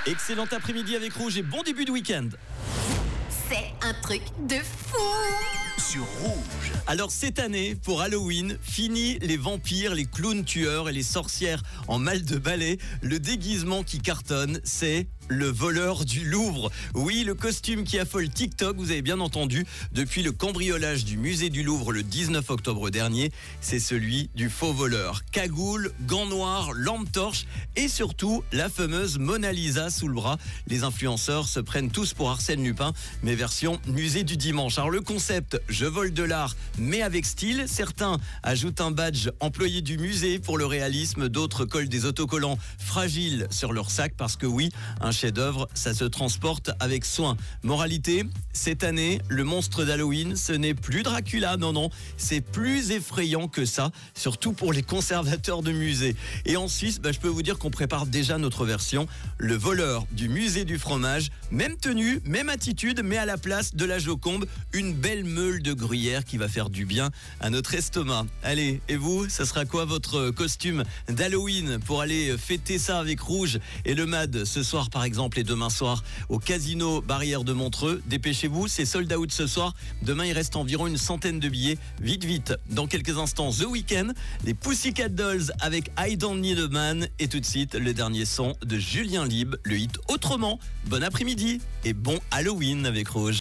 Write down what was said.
Excellent après-midi avec Rouge et bon début de week-end. C'est un truc de fou. Sur Rouge. Alors cette année, pour Halloween, fini les vampires, les clowns tueurs et les sorcières en mal de balai. Le déguisement qui cartonne, c'est le voleur du Louvre. Oui, le costume qui affole TikTok, vous avez bien entendu, depuis le cambriolage du musée du Louvre le 19 octobre dernier, c'est celui du faux voleur. Cagoule, gants noirs, lampe torche et surtout la fameuse Mona Lisa sous le bras. Les influenceurs se prennent tous pour Arsène Lupin, mais version musée du dimanche. Alors le concept, je vole de l'art, mais avec style. Certains ajoutent un badge employé du musée pour le réalisme, d'autres collent des autocollants fragiles sur leur sac parce que oui, un chef-d'œuvre, ça se transporte avec soin. Moralité, cette année, le monstre d'Halloween, ce n'est plus Dracula, non, c'est plus effrayant que ça, surtout pour les conservateurs de musées. Et en Suisse, je peux vous dire qu'on prépare déjà notre version, le voleur du musée du fromage, même tenue, même attitude, mais à la place de la Joconde, une belle meule de gruyère qui va faire du bien à notre estomac. Allez, et vous, ça sera quoi votre costume d'Halloween pour aller fêter ça avec Rouge et le MAD ce soir par exemple et demain soir au Casino Barrière de Montreux? Dépêchez-vous, c'est sold out ce soir. Demain, il reste environ une centaine de billets. Vite. Dans quelques instants, The Weeknd, les Pussycat Dolls avec I Don't Need a Man et tout de suite, le dernier son de Julien Lieb, le hit Autrement. Bon après-midi et bon Halloween avec Rouge.